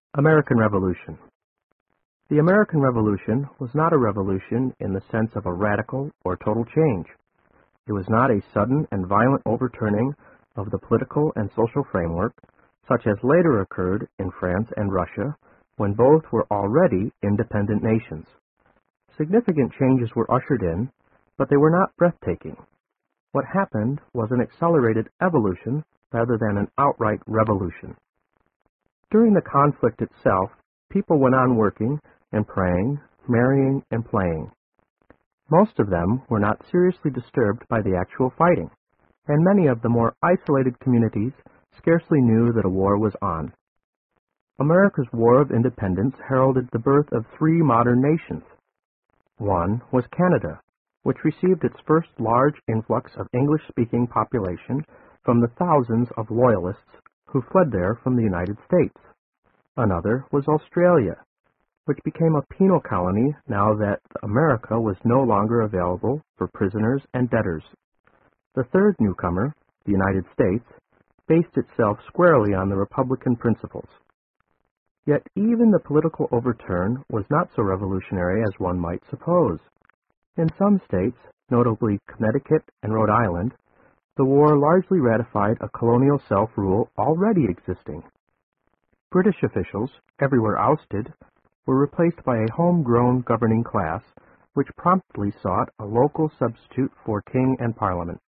American Revolution. The American Revolution was not a revolution in the sense of a radical or total change. It was not a sudden and violent overturning of the political and social framework, such as later occurred in France and Russia, when both were already independent nations. Significant changes were ushered in, but they were not breathtaking. What happened was an accelerated evolution rather than an outright revolution. During the conflict itself, people went on working and praying, marrying, and playing. Most of them were not seriously disturbed by the actual fighting, and many of the more isolated communities scarcely knew that a war was on. America's War of Independence heralded the birth of three modern nations. One was Canada, which received its first large influx of English-speaking population from the thousands of Loyalists who fled there from the United States. Another was Australia, which became a penal colony now that America was no longer available for prisoners and debtors. The third newcomer, the United States, based itself squarely on the Republican principles. Yet even the political overturn was not so revolutionary as one might suppose. In some states, notably Connecticut and Rhode Island, the war largely ratified a colonial self-rule already existing. British officials, everywhere ousted, were replaced by a homegrown governing class which promptly sought a local substitute for king and parliament.